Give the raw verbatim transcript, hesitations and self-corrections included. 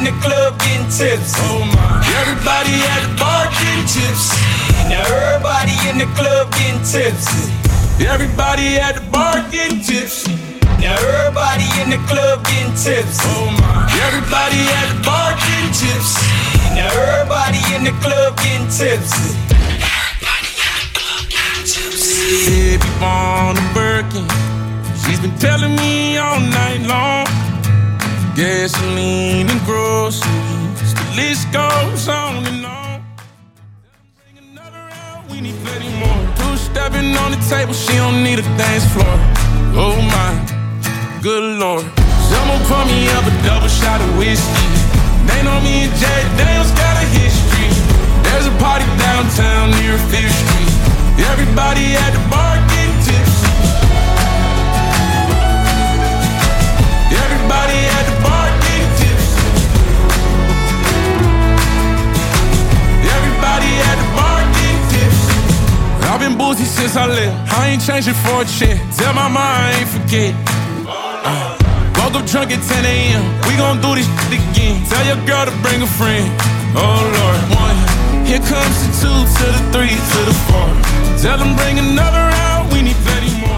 in the club getting tips. Oh my. Everybody at the bar getting tipsy. Now everybody in the club getting tipsy. Everybody at the bar getting tipsy. Now everybody in the club getting tipsy. Oh my. Everybody at the bar getting tipsy. Now everybody in the club getting tipsy. Everybody in the club getting tipsy. Baby on the Birkin, she's been telling me all night long. Gasoline and groceries, the list goes on and on. Sing another round, we need plenty more. Two stepping on the table, she don't need a dance floor. Oh my, good lord. Someone pour me up a double shot of whiskey. They know me and Jay Daniels got a history. There's a party downtown near Fifth Street. Everybody at the bar getting tipsy. Everybody at the bar getting tipsy. Everybody at the bar getting tipsy. I've been boozy since I left. I ain't changing for a check. Tell my mom I ain't forget. Uh, woke up drunk at ten a.m. We gon' do this shit again. Tell your girl to bring a friend. Oh Lord, one. Here comes the two to the three to the four. Tell them bring another round. We need plenty more.